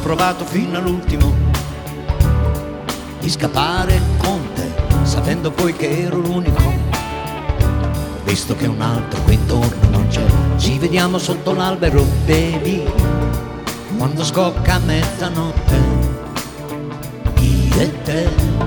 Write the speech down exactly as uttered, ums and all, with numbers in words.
provato fino all'ultimo di scappare con te, sapendo poi che ero l'unico. Visto che un altro qui intorno non c'è, ci vediamo sotto l'albero, baby, quando scocca mezzanotte, io e te.